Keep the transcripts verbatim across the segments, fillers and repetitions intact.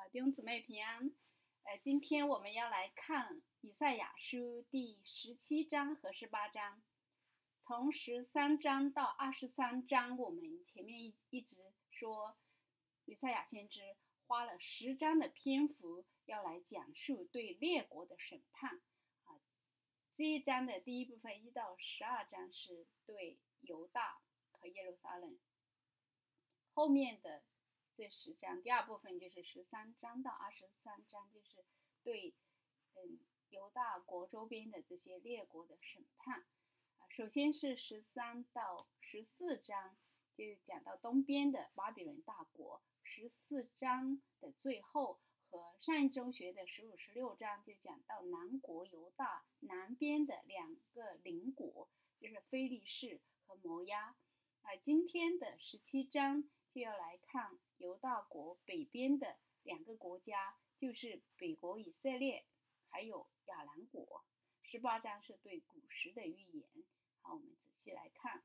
弟兄姊妹平安。呃，今天我们要来看以赛亚书第十七章和十八章。从十三章到二十三章，我们前面一一直说，以赛亚先知花了十章的篇幅要来讲述对列国的审判。啊，这一章的第一部分一到十二章是对犹大和耶路撒冷，后面的这十章第二部分就是十三章到二十三章，就是对嗯犹大国周边的这些列国的审判。啊，首先是十三到十四章就讲到东边的巴比伦大国，十四章的最后和上一周学的十五、十六章就讲到南国犹大南边的两个邻国，就是非利士和摩押。啊，今天的十七章就要来看犹大国北边的两个国家，就是北国以色列还有亚兰国。十八章是对古时的预言。好，我们仔细来看。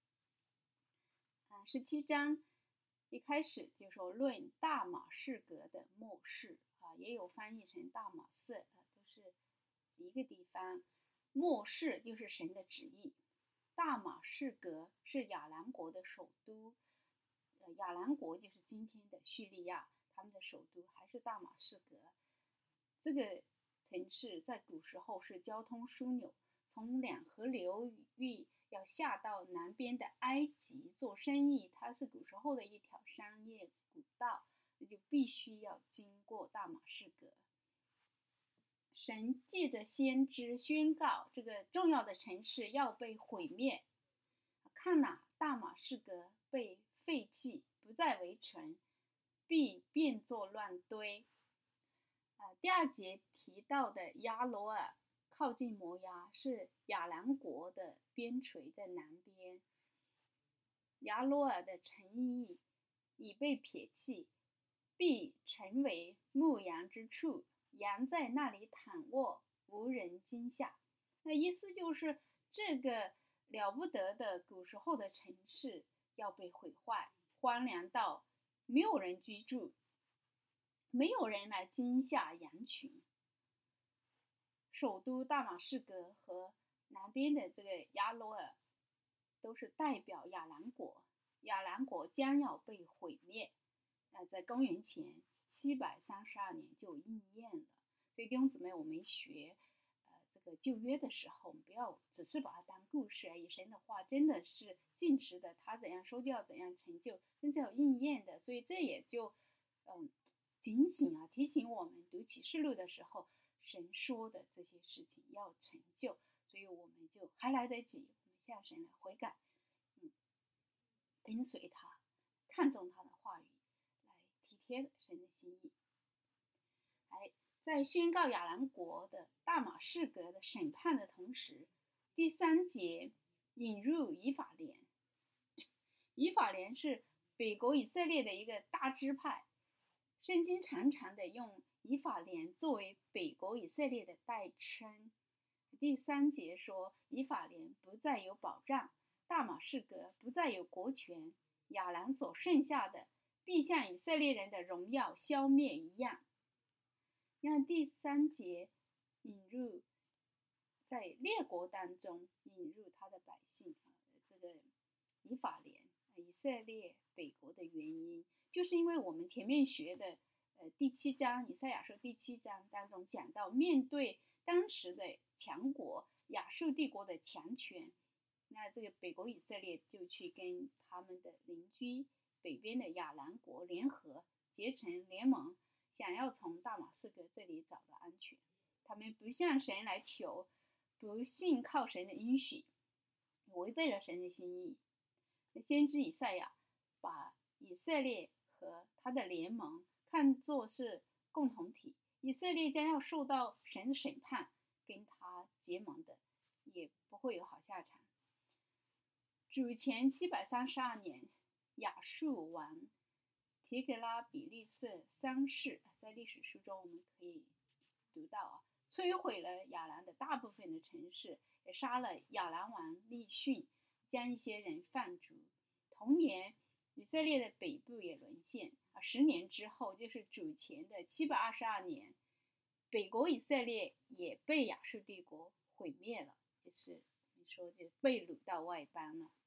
啊，十七章一开始就说论大马士革的末世，啊，也有翻译成大马色，啊，都是一个地方。末世就是神的旨意。大马士革是亚兰国的首都，呃，亚兰国就是今天的叙利亚，他们的首都还是大马士革。这个城市在古时候是交通枢纽，从两河流域要下到南边的埃及做生意，它是古时候的一条商业古道，那就必须要经过大马士革。神借着先知宣告这个重要的城市要被毁灭。看哪，大马士革被废弃，不再为城，必变作乱堆。呃，第二节提到的亚罗尔靠近摩押，是亚兰国的边陲，在南边。亚罗尔的城邑已被撇弃，必成为牧羊之处，羊在那里躺卧，无人惊吓。那意思就是这个了不得的古时候的城市要被毁坏，荒凉到没有人居住，没有人来惊吓羊群。首都大马士革和南边的这个亚罗尔都是代表亚兰国，亚兰国将要被毁灭。那在公元前七百三十二年就应验了。所以弟兄姊妹，我们学呃这个旧约的时候，我们不要只是把它当故事而已，神的话真的是信实的，他怎样说就要怎样成就，真是有应验的。所以这也就嗯警醒啊，提醒我们读启示录的时候，神说的这些事情要成就，所以我们就还来得及，我们向神来悔改，嗯，跟随他，看重他的话语，来体贴神的心意。哎，在宣告亚兰国的大马士革的审判的同时，第三节引入以法莲。以法莲是北国以色列的一个大支派，圣经常常的用以法莲作为北国以色列的代称。第三节说，以法莲不再有保障，大马士革不再有国权，亚兰所剩下的必像以色列人的荣耀消灭一样。让第三节引入在列国当中引入他的百姓，这个以法莲以色列北国的原因，就是因为我们前面学的呃第七章以赛亚书第七章当中讲到，面对当时的强国亚述帝国的强权，那这个北国以色列就去跟他们的邻居北边的亚兰国联合结成联盟，想要从大马士革这里找到安全。他们不向神来求，不信靠神的应许，违背了神的心意。先知以赛亚把以色列和他的联盟看作是共同体，以色列将要受到神的审判，跟他结盟的也不会有好下场。主前七百三十二年，亚述王提格拉比利色三世，在历史书中我们可以读到啊，摧毁了亚兰的大部分的城市，也杀了亚兰王利逊，将一些人放逐。同年， 以色列的北部也沦陷啊。十年之后，就是主前的七百二十二年，北国以色列也被亚述帝国毁灭了，就是你说就被掳到外邦了。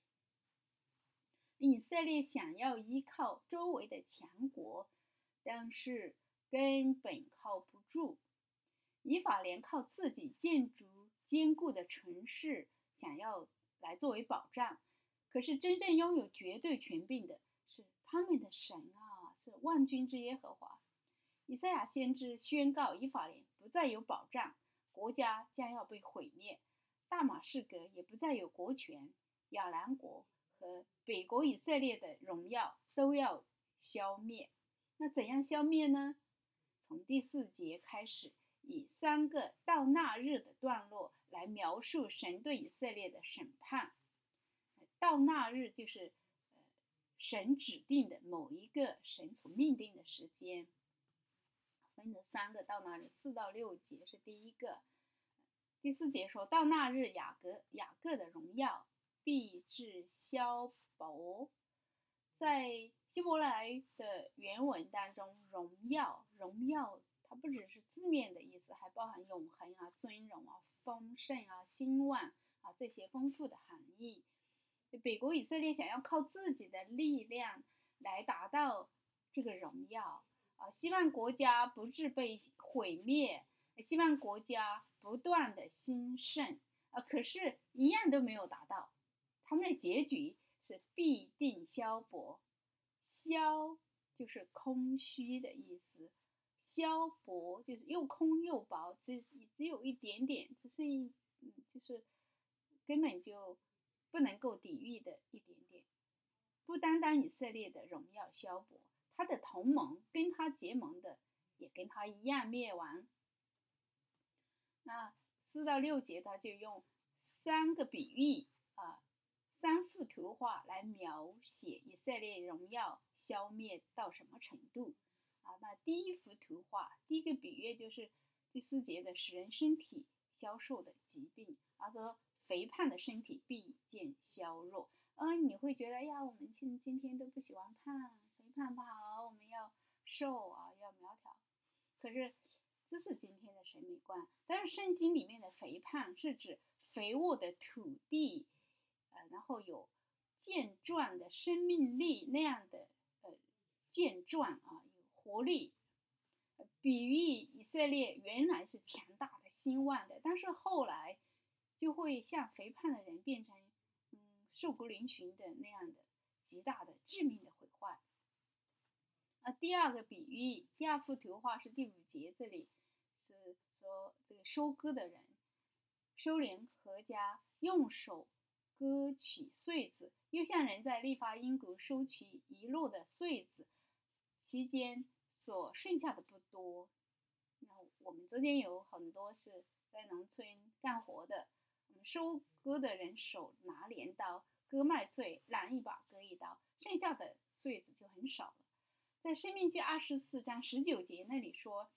以色列想要依靠周围的强国，但是根本靠不住。以法莲靠自己建筑坚固的城市，想要来作为保障，可是真正拥有绝对权柄的是他们的神啊，是万军之耶和华。以赛亚先知宣告以法莲不再有保障，国家将要被毁灭，大马士革也不再有国权，亚兰国和北国以色列的荣耀都要消灭。那怎样消灭呢？从第四节开始，以三个到那日的段落来描述神对以色列的审判。到那日就是、呃、神指定的某一个神所命定的时间，分了三个到那日，四到六节是第一个。第四节说到那日雅各雅各的荣耀必至消薄。在希伯来的原文当中，荣耀荣耀它不只是字面的意思，还包含永恒啊、尊荣啊、丰盛啊、兴旺啊这些丰富的含义。北国以色列想要靠自己的力量来达到这个荣耀啊，希望国家不致被毁灭，希望国家不断的兴盛啊，可是一样都没有达到，他们的结局是必定消薄。消就是空虚的意思，消薄就是又空又薄，只只有一点点，只是一嗯，就是根本就不能够抵御的一点点。不单单以色列的荣耀消薄，他的同盟跟他结盟的也跟他一样灭亡。那四到六节他就用三个比喻啊，三幅图画来描写以色列荣耀消灭到什么程度啊？那第一幅图画，第一个比喻就是第四节的使人身体消瘦的疾病，啊说肥胖的身体必见消弱。嗯，你会觉得，哎呀，我们今今天都不喜欢胖，肥胖不好，我们要瘦啊，要苗条。可是这是今天的审美观，但是圣经里面的肥胖是指肥沃的土地，呃，然后有健壮的生命力那样的呃健壮啊，有活力。呃、比喻以色列原来是强大的、兴旺的，但是后来就会像肥胖的人变成嗯瘦骨嶙峋的那样的极大的致命的毁坏。啊，第二个比喻，第二幅图画是第五节，这里是说这个收割的人收敛禾家，用手割取穗子，又像人在利伐因谷收取遗落的穗子，期间所剩下的不多。那我们昨天有很多是在农村干活的，我们收割的人手拿镰刀割麦穗，拦一把割一刀，剩下的穗子就很少了。在申命记二十四章十九节那里说，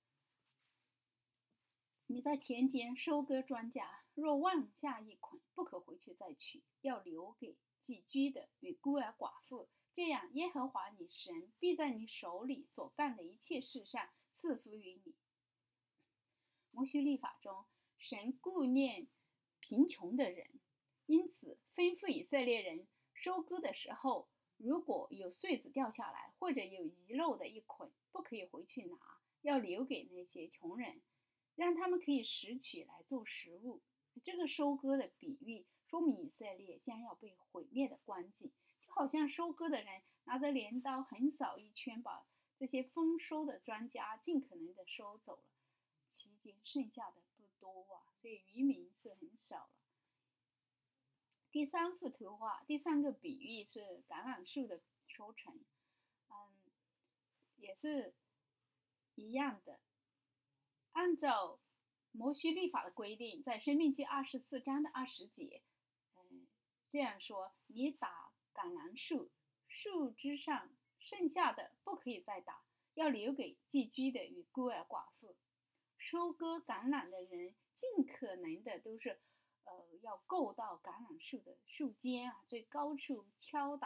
你在田间收割庄稼，若忘下一捆，不可回去再取，要留给寄居的与孤儿寡妇，这样耶和华你神必在你手里所办的一切事上赐福于你。摩西律法中，神顾念贫穷的人，因此吩咐以色列人收割的时候，如果有穗子掉下来，或者有遗漏的一捆，不可以回去拿，要留给那些穷人，让他们可以拾取来做食物。这个收割的比喻说明以色列将要被毁灭的光景，就好像收割的人拿着镰刀横扫一圈，把这些丰收的庄稼尽可能的收走了，期间剩下的不多啊，所以渔民是很少了。第三幅图画，第三个比喻是橄榄树的收成，嗯，也是一样的。按照摩西律法的规定，在申命记二十四章的二十节，嗯，这样说：你打橄榄树，树枝上剩下的不可以再打，要留给寄居的与孤儿寡妇。收割橄榄的人尽可能的都是呃，要够到橄榄树的树尖啊，最高处敲打，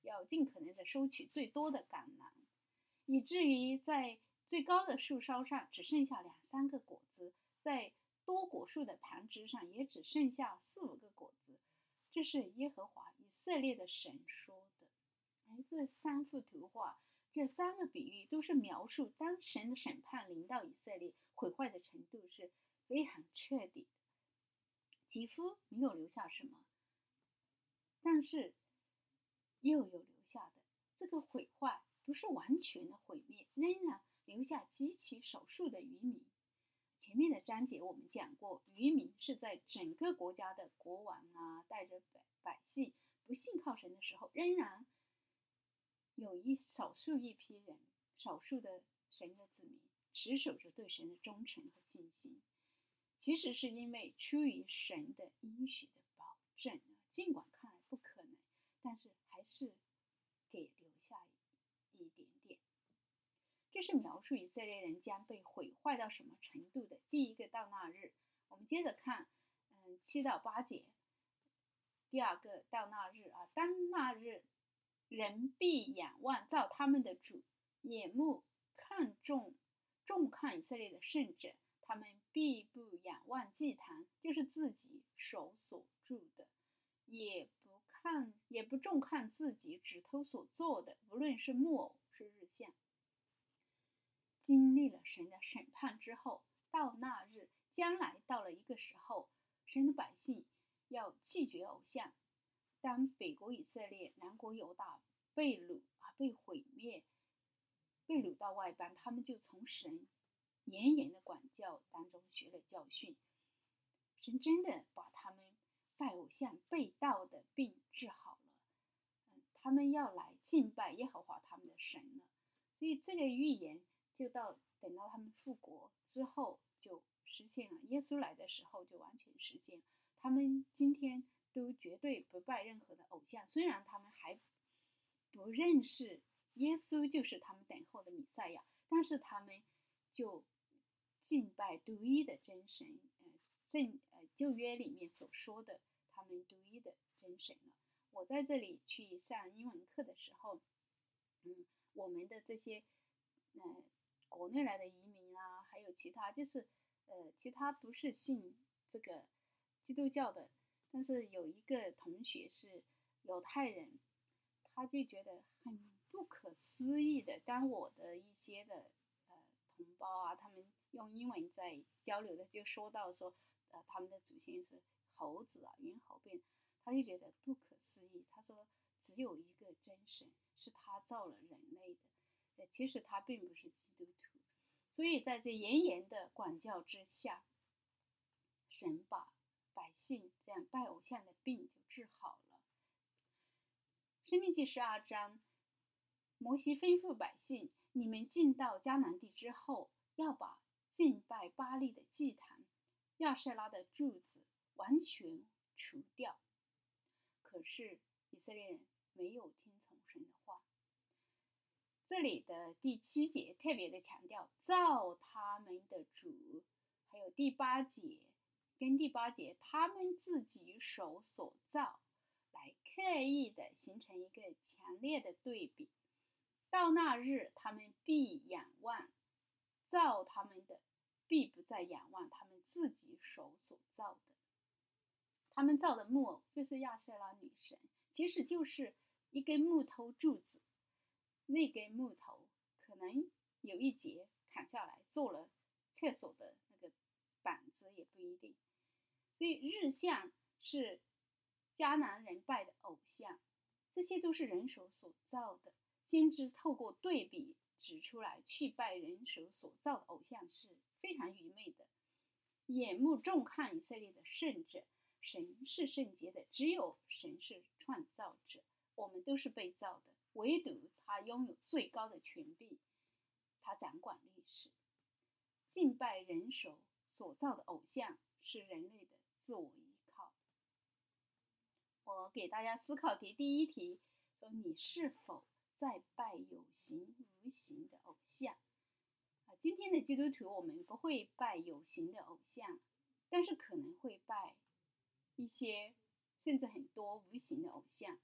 要尽可能的收取最多的橄榄，以至于在最高的树梢上只剩下两三个果子，在多果树的盘枝上也只剩下四五个果子。这是耶和华以色列的神说的。哎，这三幅图画，这三个比喻都是描述当神的审判临到以色列，毁坏的程度是非常彻底的，几乎没有留下什么，但是又有留下的。这个毁坏不是完全的毁灭，仍然留下极其少数的渔民。前面的章节我们讲过，渔民是在整个国家的国王啊，带着百百姓不信靠神的时候，仍然有一少数一批人，少数的神的子民持守着对神的忠诚和信心。其实是因为出于神的应许的保证，尽管看来不可能，但是还是给留下一点点。这是描述以色列人将被毁坏到什么程度的第一个到那日。我们接着看，嗯，七到八节。第二个到那日啊，当那日，人必仰望造他们的主，眼目看重重看以色列的圣者，他们必不仰望祭坛，就是自己手所铸的，也不看也不重看自己指头所做的，无论是木偶是日像。经历了神的审判之后，到那日，将来到了一个时候，神的百姓要弃绝偶像。当北国以色列、南国犹大被掳啊，被毁灭，被掳到外邦，他们就从神严严的管教当中学了教训。神真的把他们拜偶像、被盗的病治好了，嗯，他们要来敬拜耶和华他们的神了。所以这个预言就到等到他们复国之后就实现了，耶稣来的时候就完全实现。他们今天都绝对不拜任何的偶像，虽然他们还不认识耶稣就是他们等候的弥赛亚，但是他们就敬拜独一的真神，呃，圣呃旧约里面所说的他们独一的真神了。我在这里去上英文课的时候，嗯，我们的这些呃国内来的移民啊，还有其他就是呃其他不是信这个基督教的，但是有一个同学是犹太人，他就觉得很不可思议的，当我的一些的呃同胞啊，他们用英文在交流的，就说到说呃他们的祖先是猴子啊，猿猴变，他就觉得不可思议。他说只有一个真神，是他造了人类的，呃其实他并不是基督徒。所以在这严严的管教之下，神把百姓这样拜偶像的病就治好了。申命记十二章，摩西吩咐百姓，你们进到迦南地之后，要把敬拜巴力的祭坛、亚舍拉的柱子完全除掉。可是以色列人没有听从神的话。这里的第七节特别的强调造他们的主，还有第八节跟第八节他们自己手所造，来刻意的形成一个强烈的对比。到那日，他们必仰望造他们的，必不再仰望他们自己手所造的。他们造的木偶就是亚舍拉女神，其实就是一根木头柱子，那根木头可能有一节砍下来做了厕所的那个板子也不一定。所以日像是迦南人拜的偶像，这些都是人手所造的。先知透过对比指出来，去拜人手所造的偶像是非常愚昧的。眼目重看以色列的圣者，神是圣洁的，只有神是创造者，我们都是被造的，唯独他拥有最高的权柄，他掌管历史。敬拜人手所造的偶像是人类的自我依靠。我给大家思考题，第一题说，你是否在拜有形无形的偶像？啊，今天的基督徒我们不会拜有形的偶像，但是可能会拜一些甚至很多无形的偶像。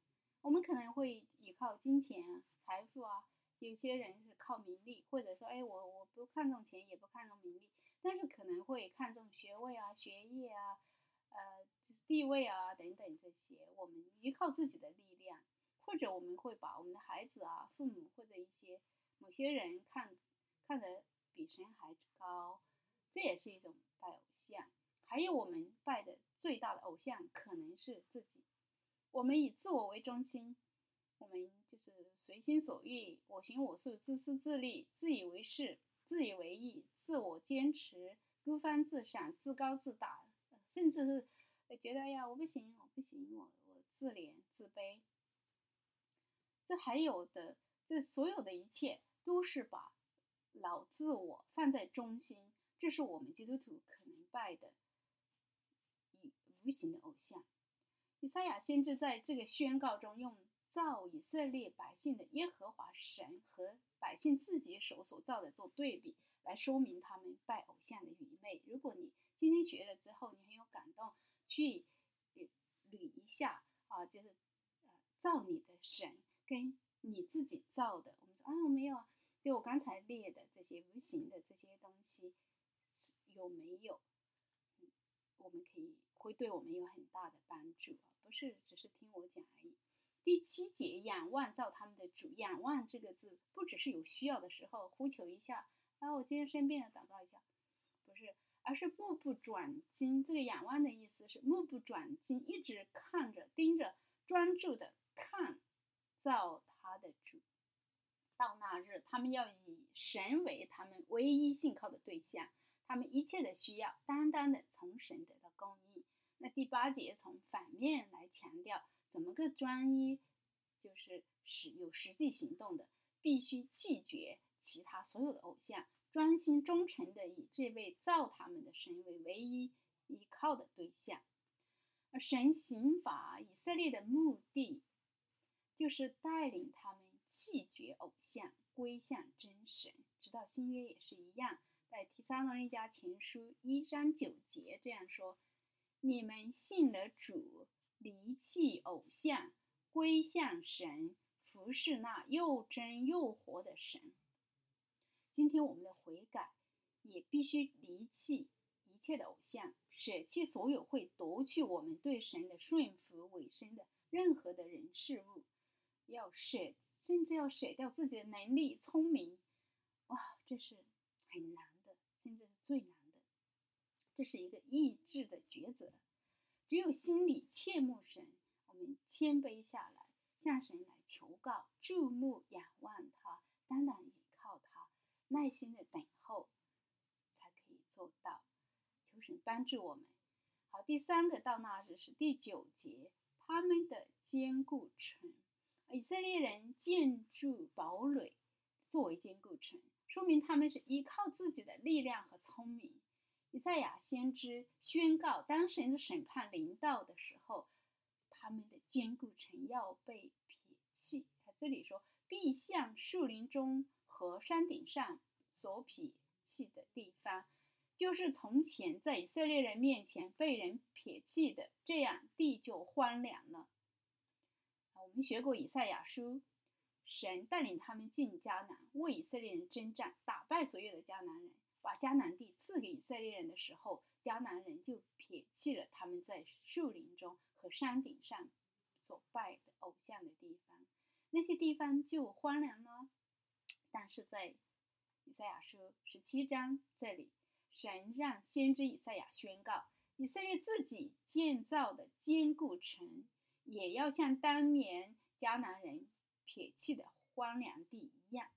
我们可能会依靠金钱啊、财富啊，有些人是靠名利，或者说，哎，我我不看重钱，也不看重名利，但是可能会看重学位啊、学业啊、呃地位啊等等这些。我们依靠自己的力量，或者我们会把我们的孩子啊、父母或者一些某些人看看得比神还高，这也是一种拜偶像。还有我们拜的最大的偶像可能是自己，我们以自我为中心，我们就是随心所欲、我行我素、自私自利、自以为是、自以为意、自我坚持、孤芳自赏、自高自大，甚至是觉得哎呀我不行，我不行，我我自怜自卑。这还有的，这所有的一切都是把老自我放在中心，这是我们基督徒可能拜的无形的偶像。以赛亚先知在这个宣告中，用造以色列百姓的耶和华神和百姓自己手所造的做对比，来说明他们拜偶像的愚昧。如果你今天学了之后，你很有感动，去捋一下啊，就是呃造你的神跟你自己造的，我们说啊没有啊，就我刚才列的这些无形的这些东西有没有？嗯，我们可以会对我们有很大的帮助啊，不是只是听我讲而已。第七节，仰望造他们的主。仰望这个字，不只是有需要的时候呼求一下，啊，我今天生病了，祷告一下，不是，而是目不转睛。这个仰望的意思是目不转睛，一直看着、盯着、专注的看造他的主。到那日，他们要以神为他们唯一信靠的对象，他们一切的需要单单的从神得到供应。那第八节从反面来强调，怎么个专一，就是使有实际行动的，必须弃绝其他所有的偶像，专心忠诚的以这位造他们的神为唯一依靠的对象。而神刑罚以色列的目的，就是带领他们弃绝偶像，归向真神。直到新约也是一样，在提撒罗尼迦前书一章九节这样说：你们信了主，离弃偶像，归向神，服侍那又真又活的神。今天我们的悔改也必须离弃一切的偶像，舍弃所有会夺去我们对神的顺服委身的任何的人事物，要舍，甚至要舍掉自己的能力、聪明。哇，这是很难的，甚至是最难的。这是一个意志的抉择。只有心里切慕神，我们谦卑下来，向神来求告，注目仰望他，单单依靠他，耐心的等候，才可以做到。求神帮助我们。好，第三个到那日是第九节，他们的坚固城。以色列人建筑堡垒作为坚固城，说明他们是依靠自己的力量和聪明。以赛亚先知宣告，当神的审判临到的时候，他们的坚固城要被撇弃。这里说，必像树林中和山顶上所撇弃的地方，就是从前在以色列人面前被人撇弃的，这样地就荒凉了。我们学过以赛亚书，神带领他们进迦南，为以色列人征战，打败所有的迦南人，把迦南地赐给以色列人的时候，迦南人就撇弃了他们在树林中和山顶上所拜的偶像的地方，那些地方就荒凉了。但是在以赛亚书十七章这里，神让先知以赛亚宣告，以色列自己建造的坚固城，也要像当年迦南人撇弃的荒凉地一样。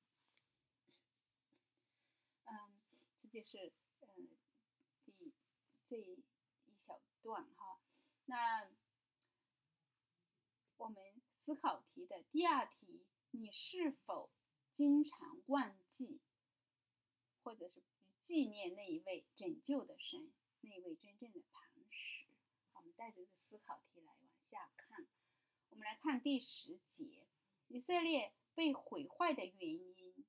嗯，这就是嗯第这一小段哈。那我们思考题的第二题，你是否经常忘记，或者是不纪念那一位拯救的神，那一位真正的磐石？我们带着这个思考题来往下看。我们来看第十节，以色列被毁坏的原因，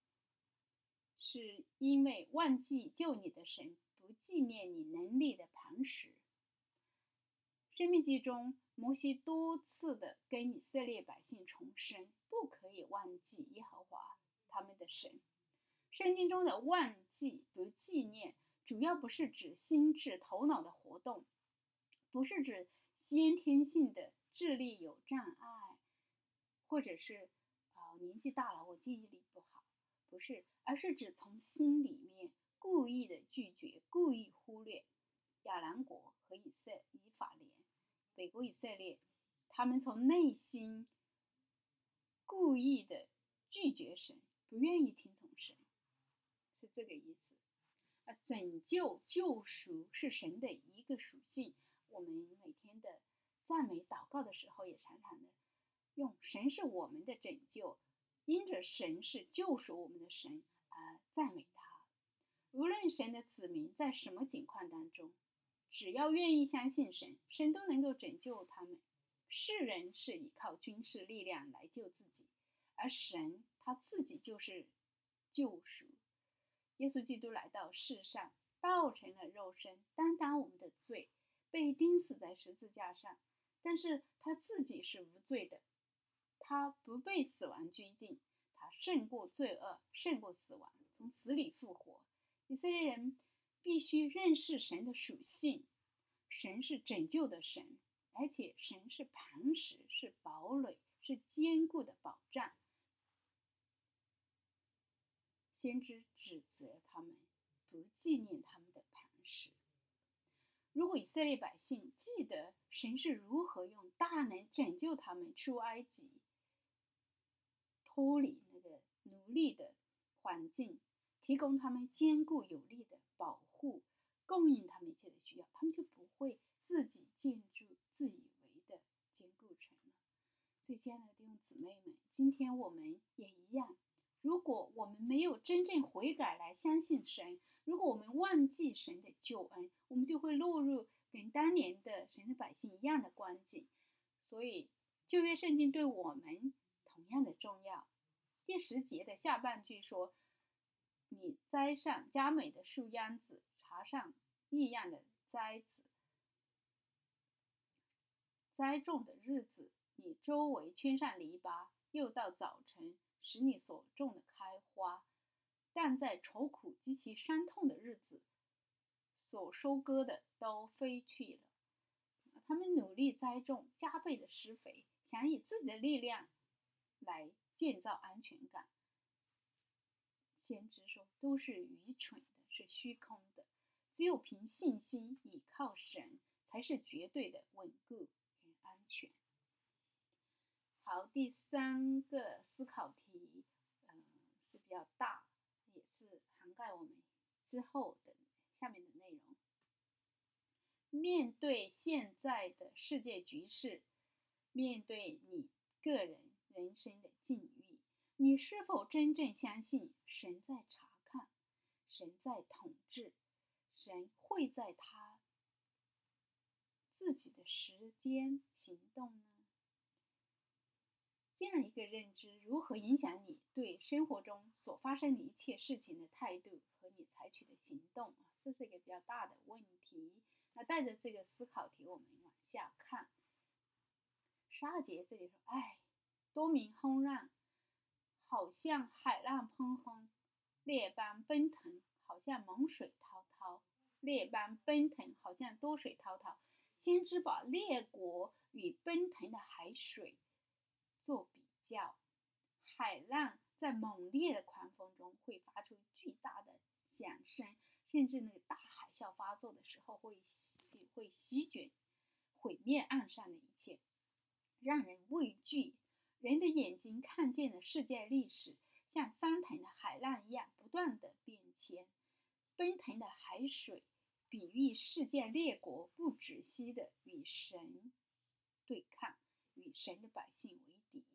是因为忘记救你的神，不纪念你能力的磐石。 生命记中，摩西多次的跟以色列百姓重申，不可以忘记耶和华他们的神。圣经中的忘记不纪念，主要不是指心智头脑的活动，不是指先天性的智力有障碍，或者是、呃、年纪大了我记忆力不好，不是，而是指从心里面故意的拒绝，故意忽略。亚兰国和以色以法莲北国以色列，他们从内心故意的拒绝神，不愿意听从神，是这个意思。啊，拯救救赎是神的一个属性，我们每天的赞美祷告的时候也常常的用神是我们的拯救，因着神是救赎我们的神而、呃、赞美他。无论神的子民在什么境况当中，只要愿意相信神，神都能够拯救他们。世人是依靠军事力量来救自己，而神他自己就是救赎。耶稣基督来到世上，道成了肉身，担当我们的罪，被钉死在十字架上，但是他自己是无罪的，他不被死亡拘禁，他胜过罪恶，胜过死亡，从死里复活。以色列人必须认识神的属性，神是拯救的神，而且神是磐石，是堡垒，是坚固的保障。先知指责他们不纪念他们的磐石。如果以色列百姓记得神是如何用大能拯救他们出埃及，脱离那个奴隶的环境，提供他们坚固有力的保护，供应他们一切的需要，他们就不会自己建筑自以为的坚固城了。所以亲爱的弟兄姊妹们，今天我们也一样，如果我们没有真正悔改来相信神，如果我们忘记神的救恩，我们就会落入跟当年的神的百姓一样的光景。所以旧约圣经对我们同样的重要。第十节的下半句说，你栽上佳美的树秧子，插上异样的栽子，栽种的日子，你周围圈上篱笆，又到早晨使你所种的开花，但在愁苦极其伤痛的日子，所收割的都飞去了。他们努力栽种，加倍的施肥，想以自己的力量来建造安全感。先知说，都是愚蠢的，是虚空的，只有凭信心倚靠神，才是绝对的稳固与安全。好，第三个思考题，呃，是比较大，也是涵盖我们之后的下面的内容。面对现在的世界局势，面对你个人人生的境遇，你是否真正相信神在查看，神在统治，神会在他自己的时间行动呢？这样一个认知如何影响你对生活中所发生的一切事情的态度和你采取的行动？这是一个比较大的问题。那带着这个思考题，我们往下看。十二节这里说，哎，多鸣轰让，好像海浪砰轰，列邦奔腾，好像猛水滔滔，列邦奔腾，好像多水滔滔。先知把列国与奔腾的海水做比较，海浪在猛烈的狂风中会发出巨大的响声，甚至那个大海啸发作的时候会会席卷毁灭岸上的一切，让人畏惧。人的眼睛看见的世界历史像翻腾的海浪一样不断的变迁，奔腾的海水比喻世界列国不止息的与神对抗，与神的百姓为敌。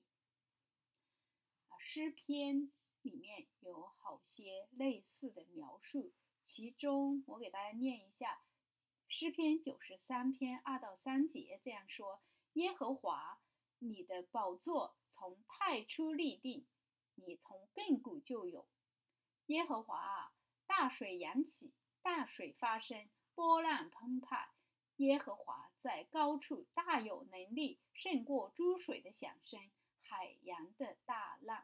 诗篇里面有好些类似的描述，其中我给大家念一下。诗篇九十三篇二到三节这样说，耶和华，你的宝座从太初立定，你从亘古就有。耶和华啊，大水扬起，大水发生，波浪澎湃， 耶和华在高处大有能力，胜过诸水的响声，海洋的大浪。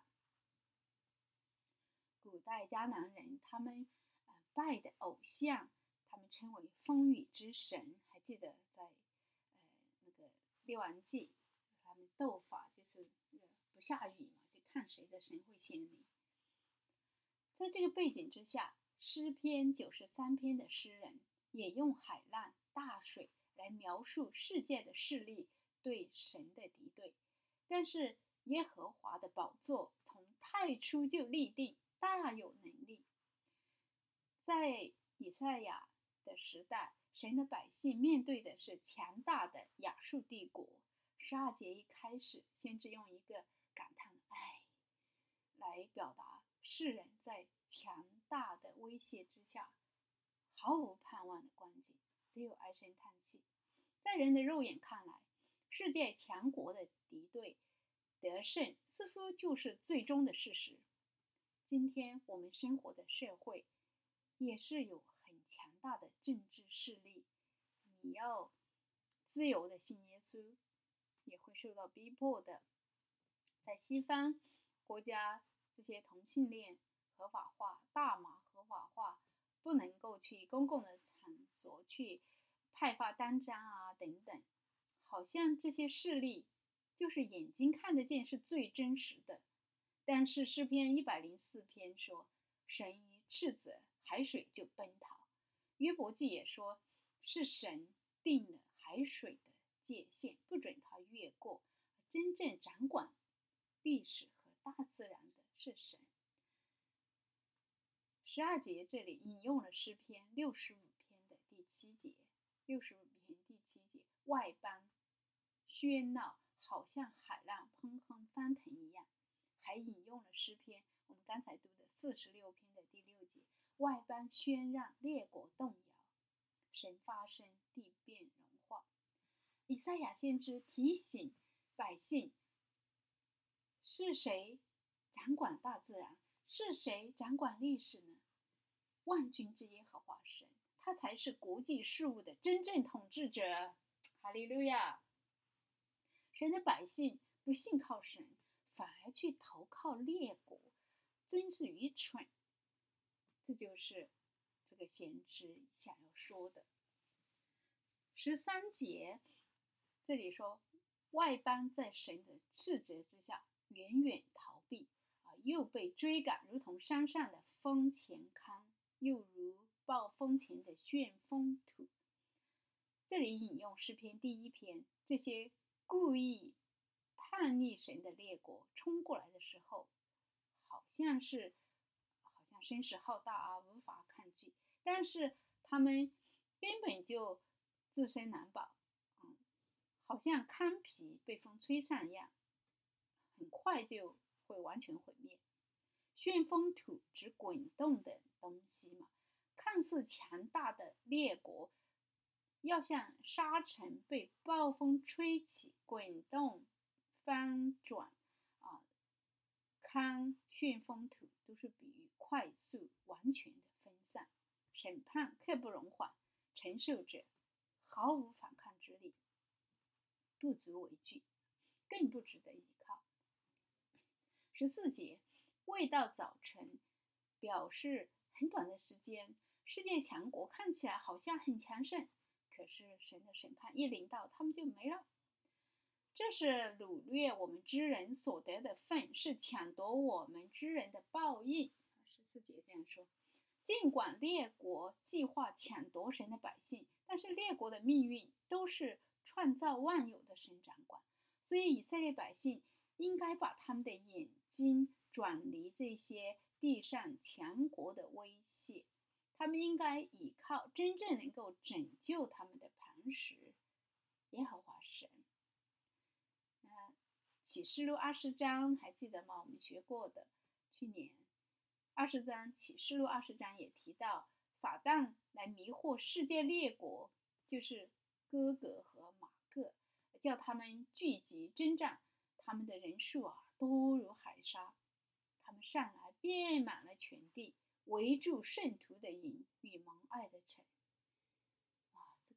古代迦南人他们、呃、拜的偶像，他们称为风雨之神。还记得在、呃、那个列王记，他们斗法就是那个不下雨嘛，就看谁的神会先临。在这个背景之下，诗篇九十三篇的诗人也用海浪、大水来描述世界的势力对神的敌对。但是耶和华的宝座从太初就立定，大有能力。在以赛亚的时代，神的百姓面对的是强大的亚述帝国。十二节一开始，先知用一个感叹唉来表达世人在强大的威胁之下毫无盼望的光景，只有唉声叹气。在人的肉眼看来，世界强国的敌对得胜似乎就是最终的事实。今天我们生活的社会也是有很强大的政治势力，你要自由的信耶稣，也会受到逼迫的。在西方国家，这些同性恋合法化，大麻合法化，不能够去公共的场所去派发单张啊等等，好像这些势力就是眼睛看得见是最真实的。但是诗篇一百零四篇说，神一斥责，海水就奔逃。约伯记也说，是神定了海水的界限，不准它越过。真正掌管历史和大自然的是神。十二节这里引用了诗篇六十五篇的第七节，六十五篇第七节，外邦喧闹，好像海浪砰砰翻腾一样。还引用了诗篇我们刚才读的四十六篇的第六节，外邦喧嚷，列国动摇，神发声，地变融化。以赛亚先知提醒百姓，是谁掌管大自然？是谁掌管历史呢？万军之耶和华神，他才是国际事务的真正统治者。哈利路亚！神的百姓不信靠神，反而去投靠列国，真是愚蠢。这就是这个先知想要说的。十三节这里说，外邦在神的斥责之下远远逃避，啊，又被追赶，如同山上的风前糠，又如暴风前的旋风土。这里引用诗篇第一篇，这些故意叛逆神的列国冲过来的时候，好像是好像声势浩大啊，无法抗拒，但是他们根本就自身难保，嗯，好像糠皮被风吹散一样，很快就会完全毁灭。旋风土指滚动的东西嘛，看似强大的列国要像沙尘被暴风吹起，滚动翻转啊，糠旋风土都是比喻快速完全的分散。审判刻不容缓，承受者毫无反抗之力，不足为惧，更不值得依靠。十四节，未到早晨，表示很短的时间，世界强国看起来好像很强盛，可是神的审判一临到，他们就没了。这是掳掠我们之人所得的份，是抢夺我们之人的报应。十四节这样说，尽管列国计划抢夺神的百姓，但是列国的命运都是创造万有的神掌管，所以以色列百姓应该把他们的眼睛转离这些地上强国的威胁，他们应该倚靠真正能够拯救他们的磐石，耶和华神。那启示录二十章还记得吗？我们学过的，去年二十章启示录二十章也提到，撒旦来迷惑世界列国，就是哥格和马各，叫他们聚集征战，他们的人数啊多如海沙，他们上来遍满了全地，围住圣徒的营与蒙爱的城。哇，这个威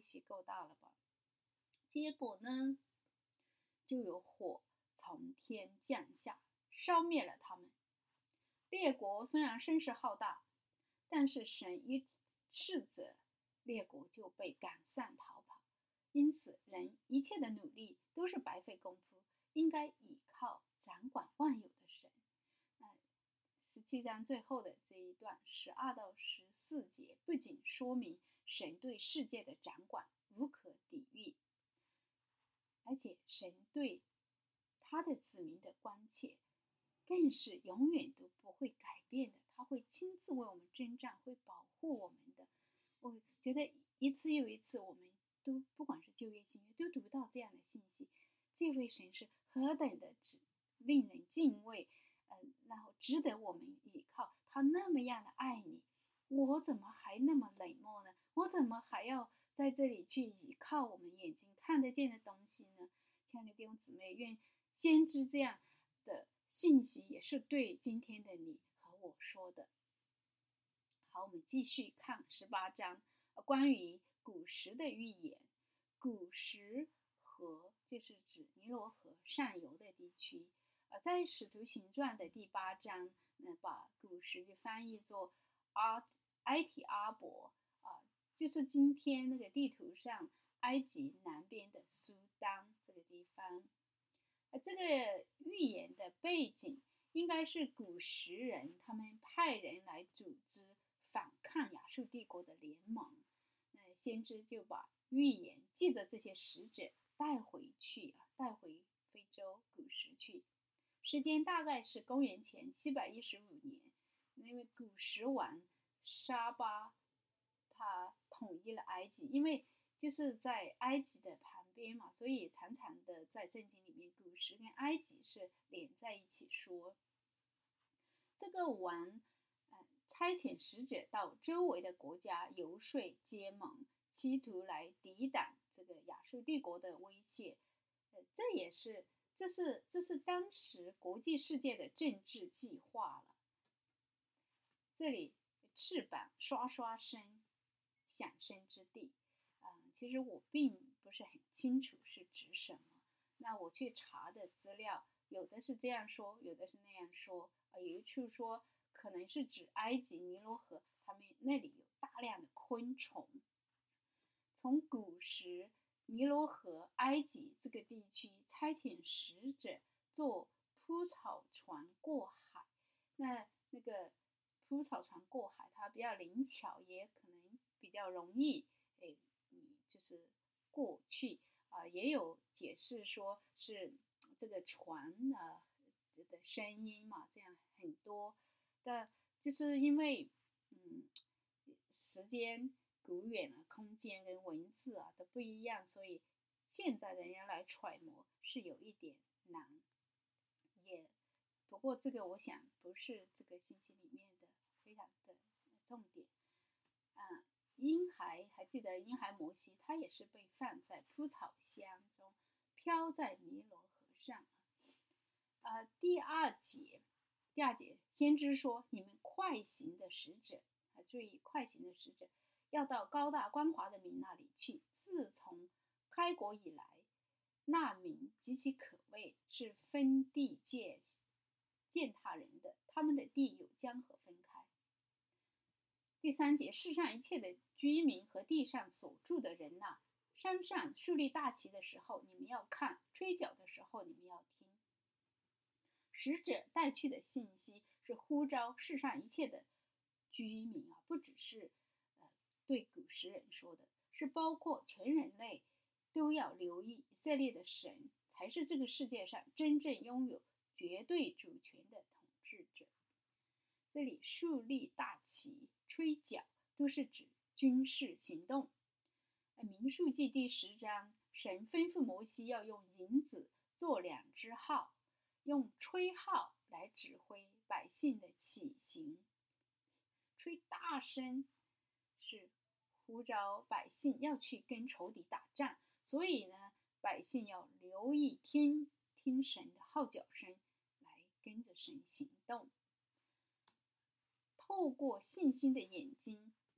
气够大了吧？结果呢，就有火从天降下，烧灭了他们。列国虽然声势浩大，但是神一斥责，列国就被赶散逃跑。因此，人一切的努力都是白费功夫，应该倚靠掌管万有的神。十七章最后的这一段十二到十四节，不仅说明神对世界的掌管无可抵御，而且神对他的子民的关切更是永远都不会改变的。他会亲自为我们征战，会保护我们的。我觉得一次又一次，我们都不管是旧约新约都读到这样的信息，这位神是何等的令人敬畏，嗯，然后值得我们依靠。他那么样的爱你，我怎么还那么冷漠呢？我怎么还要在这里去依靠我们眼睛看得见的东西呢？亲爱的弟兄姊妹，愿先知这样的信息也是对今天的你和我说的。好，我们继续看十八章，关于古时的预言。古时河就是指尼罗河上游的地区。呃，在使徒行传的第八章，那把古时就翻译作阿埃提阿伯啊，就是今天那个地图上埃及南边的苏丹这个地方。呃，这个预言的背景应该是古时人他们派人来组织反抗亚述帝国的联盟。那先知就把预言记着这些使者带回去啊，带回非洲古时去。时间大概是公元前七百一十五年，因为古时王沙巴他统一了埃及，因为就是在埃及的旁边嘛，所以常常的在圣经里面古时跟埃及是连在一起说。这个王嗯，差遣使者到周围的国家游说结盟，企图来抵挡这个亚述帝国的威胁。呃，这也是这是这是当时国际世界的政治计划了。这里翅膀刷刷声，响声之地，嗯，其实我并不是很清楚是指什么。那我去查的资料，有的是这样说，有的是那样说。呃，有一处说可能是指埃及尼罗河，他们那里有大量的昆虫。从古时尼罗河埃及这个地区差遣使者坐铺草船过海，那那个铺草船过海它比较灵巧，也可能比较容易诶，你就是过去啊、呃。也有解释说是这个船啊的声音嘛，这样很多的，就是因为嗯时间古远了，空间跟文字啊都不一样，所以现在的人来揣摩是有一点难。也不过这个我想不是这个信息里面的非常的重点。嗯，婴孩还记得婴孩摩西，他也是被放在铺草箱中，飘在尼罗河上。呃，第二节，第二节先知说：“你们快行的使者啊，注意快行的使者要到高大光华的民那里去。自从开国以来，那民极其可畏，是分地界践踏人的，他们的地有江河分开。”第三节，世上一切的居民和地上所住的人呐、啊，山上树立大旗的时候，你们要看；吹角的时候，你们要听。使者带去的信息是呼召世上一切的居民啊，不只是呃对古时人说的，是包括全人类都要留意以色列的神才是这个世界上真正拥有绝对主权的统治者。这里树立大旗、吹角都是指军事行动。民数记第十章，神吩咐摩西要用银子做两只号，用吹号来指挥百姓的起行。吹大声是呼召百姓要去跟仇敌打仗，所以呢，百姓要留意听听神的号角声，来跟着神行动。透过信心的眼睛，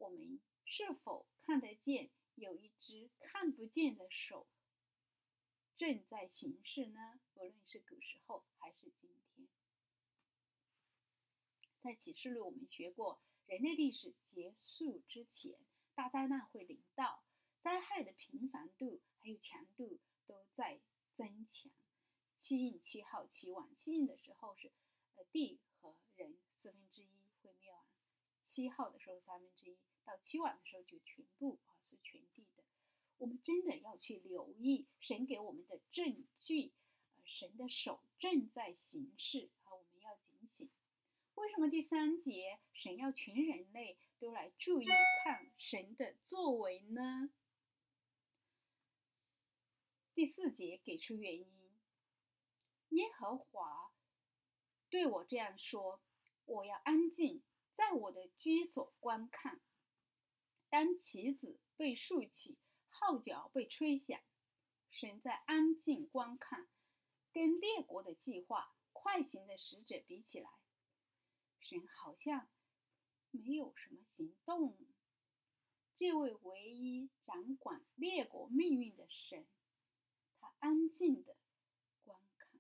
我们是否看得见有一只看不见的手正在行事呢？无论是古时候还是今天。在启示录我们学过，人类历史结束之前，大灾难会临到，灾害的频繁度还有强度都在增强。七印七号期完，七印的时候是呃地和人四分之一会灭亡，七号的时候三分之一，到七晚的时候就全部啊是全地的。我们真的要去留意神给我们的证据，呃、神的手正在行事啊，我们要警醒。为什么第三节神要全人类都来注意看神的作为呢？第四节给出原因，耶和华对我这样说，我要安静，在我的居所观看。当旗子被竖起，号角被吹响，神在安静观看，跟列国的计划、快行的使者比起来，神好像没有什么行动。这位唯一掌管列国命运的神，他安静地观看。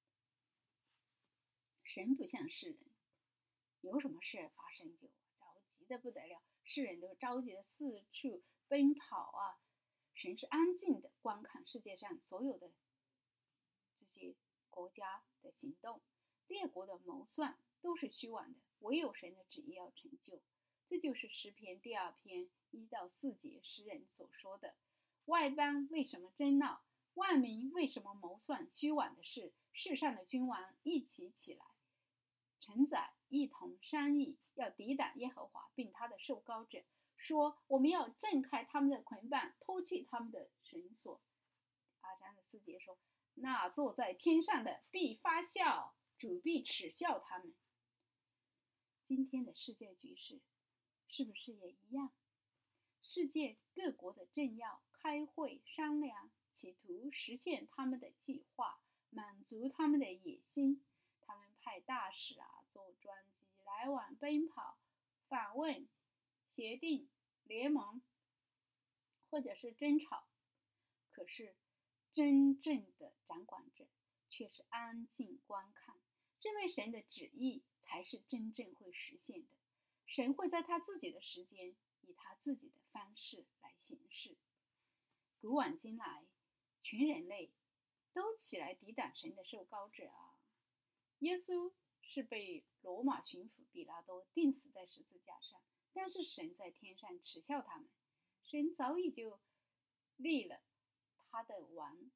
神不像世人，有什么事发生就着急的不得了，世人都着急的四处奔跑啊。神是安静的观看世界上所有的这些国家的行动，列国的谋算都是虚妄的，唯有神的旨意要成就。这就是诗篇第二篇一到四节诗人所说的：外邦为什么争闹？万民为什么谋算虚妄的事？世上的君王一起起来，臣宰一同商议，要抵挡耶和华并他的受膏者，说我们要挣开他们的捆绑，脱去他们的绳索。二章的四节说，那坐在天上的必发笑，主必耻笑他们。今天的世界局势是不是也一样？世界各国的政要开会商量，企图实现他们的计划，满足他们的野心。他们派大使啊，坐专机来往奔跑，访问、协定、联盟，或者是争吵。可是真正的掌管者却是安静观看，这位神的旨意才是真正会实现的。神会在他自己的时间，以他自己的方式来行事。古往今来，全人类都起来抵挡神的受膏者啊！耶稣是被罗马巡抚比拉多钉死在十字架上，但是神在天上耻笑他们。神早已就立了他的王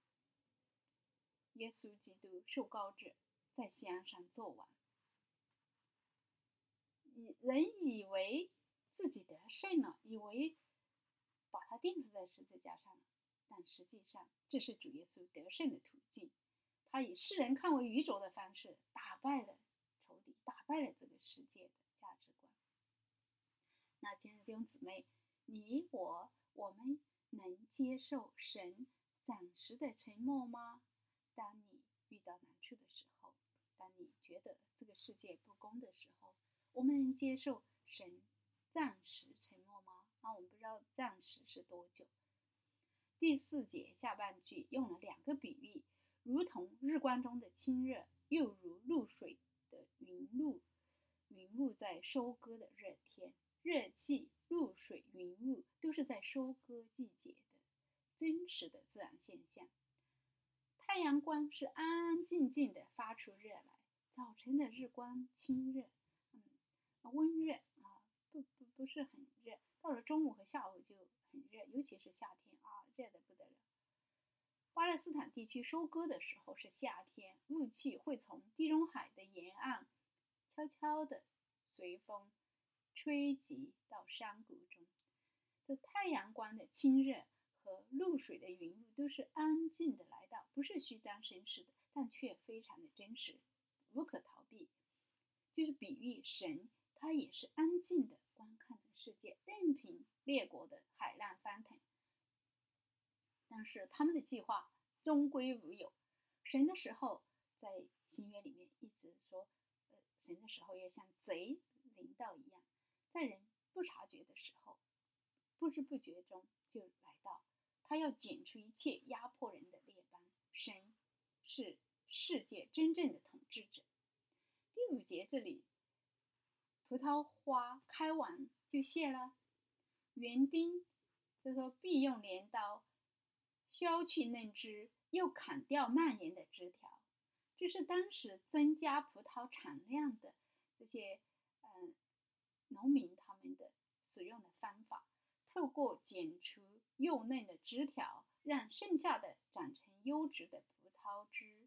耶稣基督受膏者在香上做王。人以为自己得胜了，以为把他钉死在十字架上了，但实际上这是主耶稣得胜的途径。他以世人看为愚拙的方式打败了仇敌，打败了这个世界的价值观。那亲爱的弟兄姊妹，你我我们能接受神暂时的沉默吗？当你遇到难处的时候，当你觉得这个世界不公的时候，我们能接受神暂时沉默吗？那我们不知道暂时是多久。第四节下半句用了两个比喻，如同日光中的清热，又如露水的云露。云雾在收割的热天，热气、露水、云雾都是在收割季节的真实的自然现象。太阳光是安安静静的发出热来，早晨的日光清热，嗯，温热啊，不不不是很热，到了中午和下午就很热，尤其是夏天啊，热得不得了。巴勒斯坦地区收割的时候是夏天，雾气会从地中海的沿岸悄悄地随风吹击到山谷中。这太阳光的清热和露水的云雾都是安静的来到，不是虚张声势的，但却非常的真实，无可逃避。就是比喻神，他也是安静的观看着世界，任凭列国的海浪翻腾。但是他们的计划终归无有。神的时候，在新约里面一直说，呃，神的时候要像贼临到一样，在人不不察觉的时候，不知不觉中就来到，他要剪除一切压迫人的列邦。神是世界真正的统治者。第五节这里，葡萄花开完就谢了，园丁就说必用镰刀削去嫩枝，又砍掉蔓延的枝条。这是当时增加葡萄产量的这些嗯农民他们的使用的方法，透过剪除幼嫩的枝条，让剩下的长成优质的葡萄汁。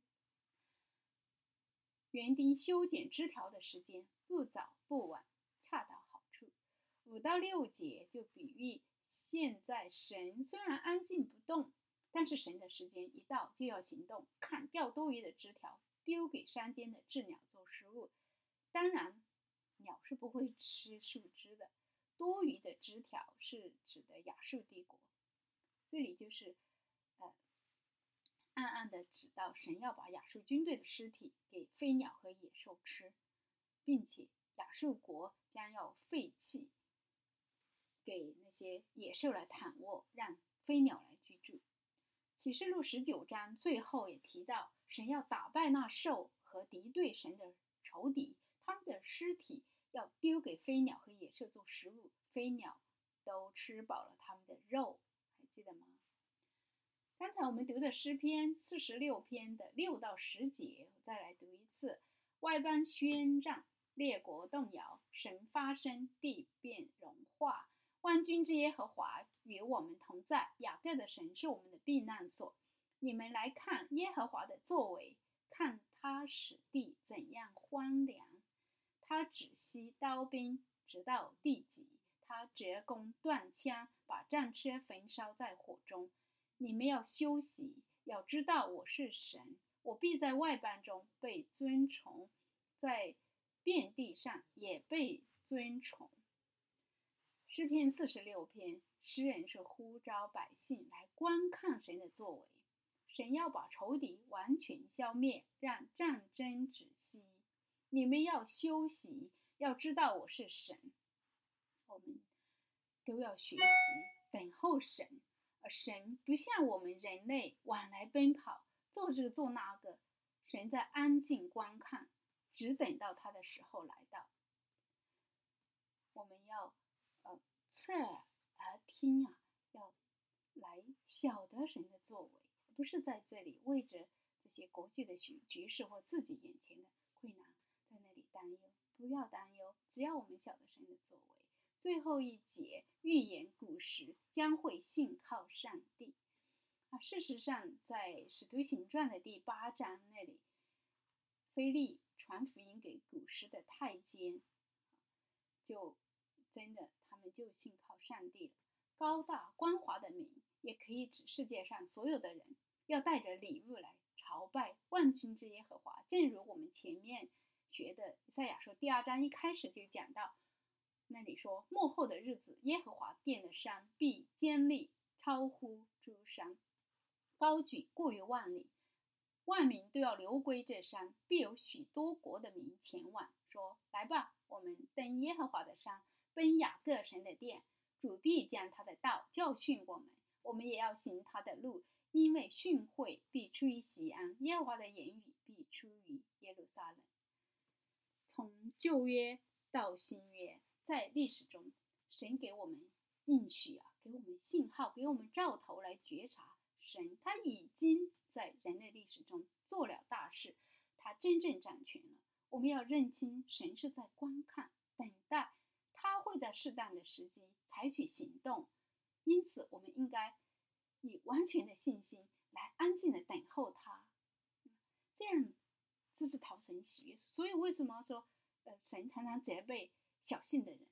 园丁修剪枝条的时间不早不晚，恰到好处。五到六节就比喻现在神虽然安静不动，但是神的时间一到就要行动，砍掉多余的枝条，丢给山间的鸷鸟做食物。当然鸟是不会吃树枝的，多余的枝条是指的亚述帝国。这里就是呃暗暗的指到神要把亚述军队的尸体给飞鸟和野兽吃，并且亚述国将要废弃，给那些野兽来躺卧，让飞鸟来居住。启示录十九章最后也提到，神要打败那兽和敌对神的仇敌，他们的尸体要丢给飞鸟和野兽做食物，飞鸟都吃饱了他们的肉，还记得吗？刚才我们读的诗篇四十六篇的六到十节，我再来读一次。外邦喧嚷，列国动摇，神发声，地变融化。万军之耶和华与我们同在，雅各的神是我们的避难所。你们来看耶和华的作为，看他使地怎样荒凉。他止息刀兵，直到地极；他折弓断枪，把战车焚烧在火中。你们要休息，要知道我是神，我必在外邦中被尊崇，在遍地上也被尊崇。诗篇四十六篇，诗人是呼召百姓来观看神的作为。神要把仇敌完全消灭，让战争止息。你们要休息，要知道我是神。我们都要学习等候神，而神不像我们人类往来奔跑，做这个做那个。神在安静观看，只等到他的时候来到。我们要呃侧耳听啊，要来晓得神的作为，不是在这里为着这些国际的局势或自己眼前的困难在那里担忧。不要担忧，只要我们晓得神的作为。最后一节预言古时将会信靠上帝啊。事实上，在使徒行传的第八章那里，腓力传福音给古时的太监，就真的他们就信靠上帝了。高大光华的名也可以指世界上所有的人要带着礼物来朝拜万军之耶和华。正如我们前面学的以赛亚书第二章一开始就讲到，那里说末后的日子，耶和华殿的山必坚立，超乎诸山，高举过于万里，万民都要流归这山，必有许多国的民前往，说来吧，我们登耶和华的山，奔雅各神的殿。主必将他的道教训我们，我们也要行他的路，因为训诲必出于锡安，耶和华的言语必出于耶路撒冷。从旧约到新约，在历史中，神给我们应许啊，给我们信号，给我们兆头来觉察神他已经在人类历史中做了大事，他真正掌权了。我们要认清神是在观看等待，他会在适当的时机采取行动，因此我们应该以完全的信心来安静的等候他，这样这是讨神喜悦。所以为什么说呃，神常常责备小信的人？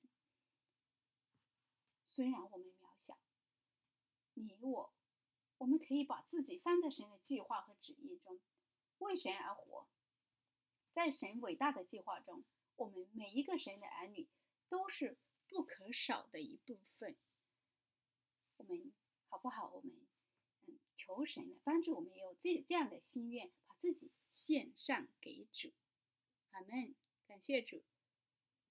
虽然我们渺小，你我我们可以把自己放在神的计划和旨意中，为神而活。在神伟大的计划中，我们每一个神的儿女都是不可少的一部分。我们好不好？我们嗯，求神来帮助我们有这这样的心愿，把自己献上给主。阿们，感谢主。